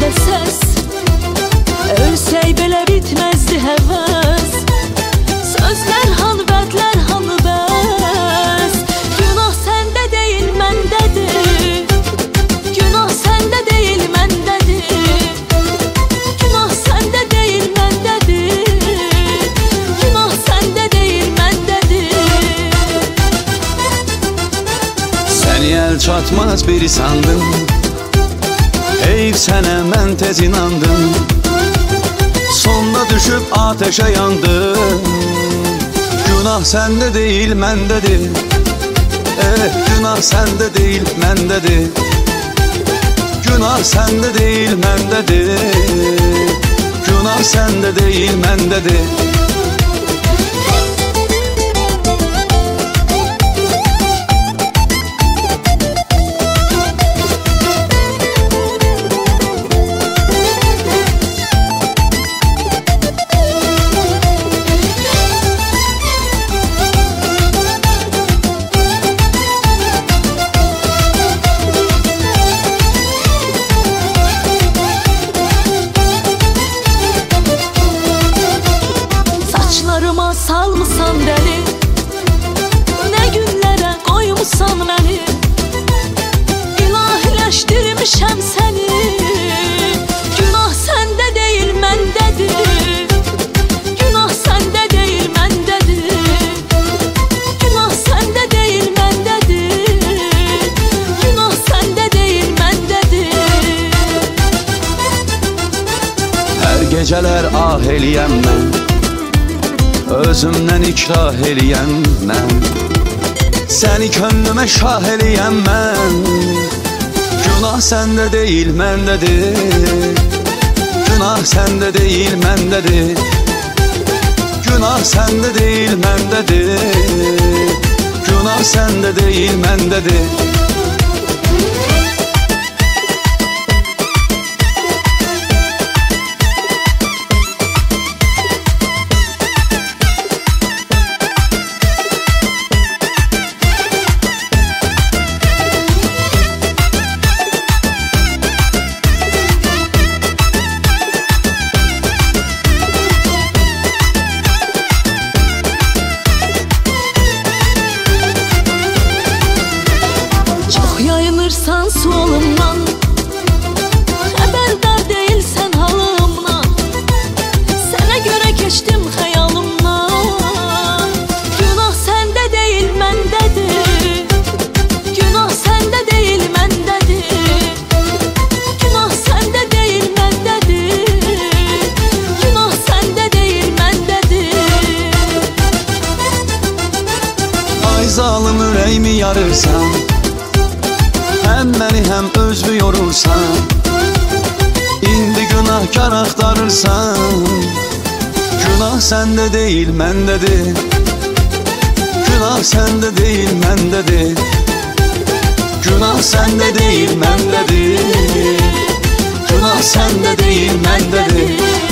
belə səs, ölsək belə bitməzdi həvəs. Sözlər hanı, vədlər hanı bəs, günah səndə deyil məndədir. Günah səndə deyil məndədir. Günah səndə deyil məndədir. Günah səndə deyil məndədir. Səni əl çatmaz biri sandım, heyf sənə mən tez inandım. Sonda düşüb ateşe yandım. Günah səndə deyil məndədir. Günah səndə deyil məndədir. Günah səndə deyil məndədir. Günah səndə deyil məndədir. Saçlarıma salmısan dəli, nə günlərə qoymusan məni. İlahiləşdirmişəm səni. Günah səndə deyil məndədir. Günah səndə deyil məndədir. Günah səndə deyil məndədir. Günah səndə deyil məndədir. Hər gecələr ah eləyəm mən, özümdən ikrah eləyəm mən. Səni könlümə şah eləyəm mən. Günah səndə deyil məndədir. Günah səndə deyil məndədir. Günah səndə deyil məndədir. Günah səndə deyil məndədir. Yayılırsan solumdan, xəbərdar deyilsən halımdan. Sənə görə keçdim xəyalımdan. Günah səndə deyil məndədir. Günah səndə deyil məndədir. Günah səndə deyil məndədir. Günah səndə deyil məndədir. Ay zalım ürəyimi yarırsan, həm məni həm özünü yorursan. İndi günahkar axtarırsan. Günah səndə deyil məndədir. Günah səndə deyil məndədir. Günah səndə deyil məndədir. Günah səndə deyil məndədir.